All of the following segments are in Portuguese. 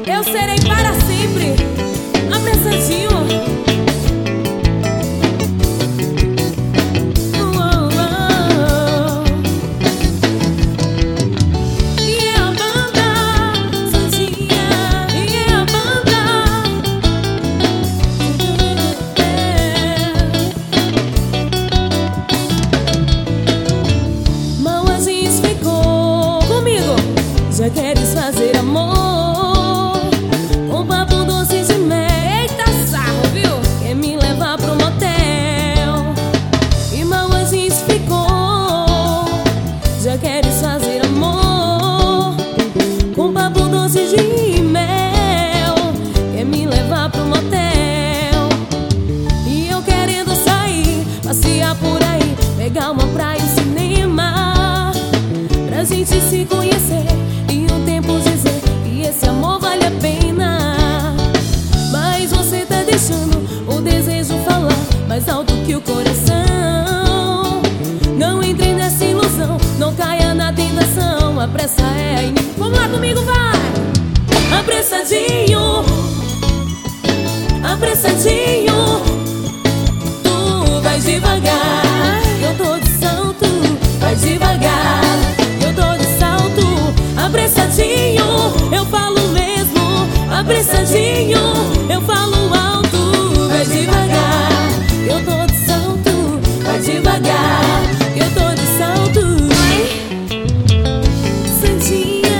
Eu serei para sempre apressadinho. Já queres fazer amor com papo doce de mel. Eita sarro, viu? Quer me levar pro motel e mal a gente ficou. Já queres fazer amor com papo doce de mel. Quer me levar pro motel e eu querendo sair, passear por aí, pegar uma praia e cinema, pra gente se conhecer e um tempo dizer que esse amor vale a pena. Mas você tá deixando o desejo falar mais alto que o coração. Não entre nessa ilusão, não caia na tentação. A pressa é aí. Vamos lá comigo, vai! Apressadinho, apressadinho, tu vai devagar, eu tô de salto. Vai devagar, eu tô de salto. Apressadinho, eu falo mesmo. Apressadinho, eu falo alto. Vai devagar, eu tô de salto. Vai devagar, eu tô de salto. Santinha.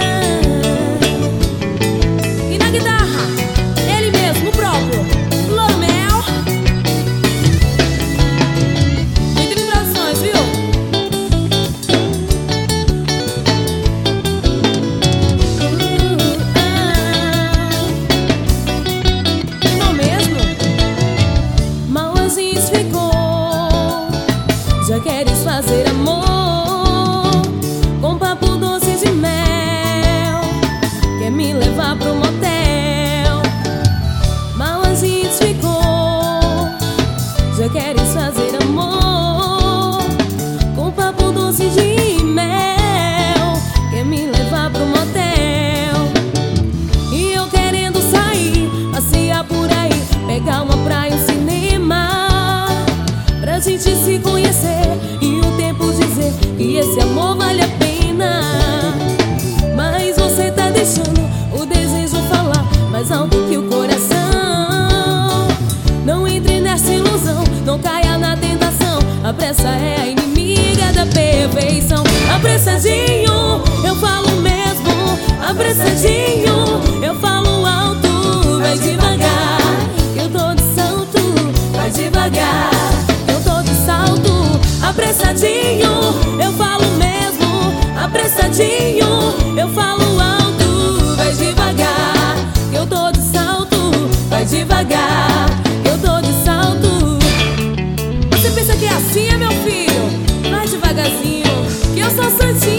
E na guitarra, ele mesmo, o próprio Lormel. Entre vibrações, viu? Já queres fazer amor com papo doce de mel. Quer me levar pro motel, mal a gente ficou. Já queres fazer amor com papo doce de mel. Quer me levar pro motel e eu querendo sair, passear por aí, pegar uma praia, um cinema, pra gente se conhecer e o tempo dizer que esse amor vale a pena. Mas você tá deixando o desejo falar mais alto que o coração. Não entre nessa ilusão, não caia na tentação. A pressa é a inimiga da perfeição. Apressadinho, eu falo mesmo. Apressadinho, eu falo alto. Vai devagar, eu tô de salto. Vai devagar, apressadinho, eu falo mesmo. Apressadinho, eu falo alto. Vai devagar, eu tô de salto. Vai devagar, eu tô de salto. Você pensa que é assim, é meu filho? Vai devagarzinho, que eu sou santinha.